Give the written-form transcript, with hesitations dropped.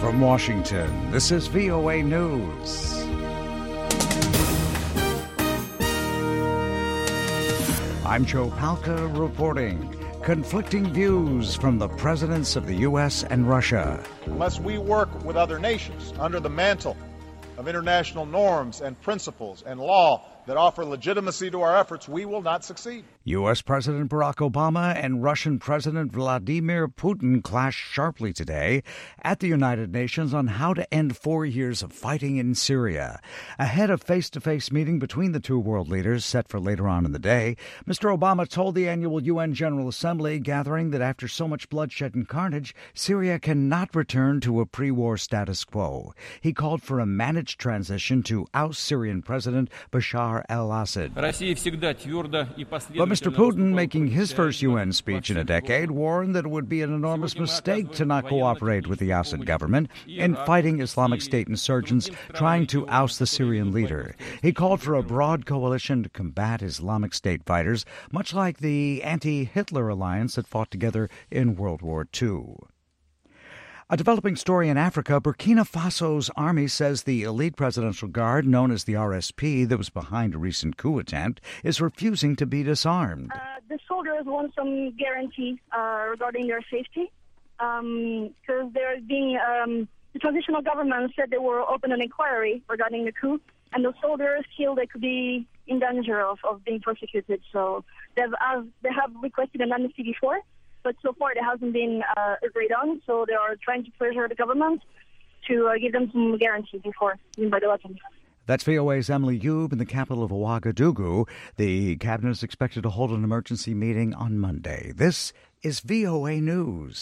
From Washington, this is VOA News. I'm Joe Palca reporting. Conflicting views from the presidents of the U.S. and Russia. Unless we work with other nations under the mantle of international norms and principles and law that offer legitimacy to our efforts, we will not succeed. U.S. President Barack Obama and Russian President Vladimir Putin clashed sharply today at the United Nations on how to end 4 years of fighting in Syria. Ahead of face-to-face meeting between the two world leaders set for later on in the day, Mr. Obama told the annual UN General Assembly gathering that after so much bloodshed and carnage, Syria cannot return to a pre-war status quo. He called for a managed transition to oust Syrian President Bashar al-Assad. But Mr. Putin, making his first UN speech in a decade, warned that it would be an enormous mistake to not cooperate with the Assad government in fighting Islamic State insurgents trying to oust the Syrian leader. He called for a broad coalition to combat Islamic State fighters, much like the anti-Hitler alliance that fought together in World War II. A developing story in Africa, Burkina Faso's army says the elite presidential guard, known as the RSP, that was behind a recent coup attempt, is refusing to be disarmed. The soldiers want some guarantee regarding their safety because they're being the transitional government said they will open an inquiry regarding the coup, and the soldiers feel they could be in danger of being persecuted. So they have requested an amnesty before, but so far it hasn't been agreed on, so they are trying to pressure the government to give them some guarantee before being by the weapons. That's VOA's Emily Youb in the capital of Ouagadougou. The cabinet is expected to hold an emergency meeting on Monday. This is VOA News.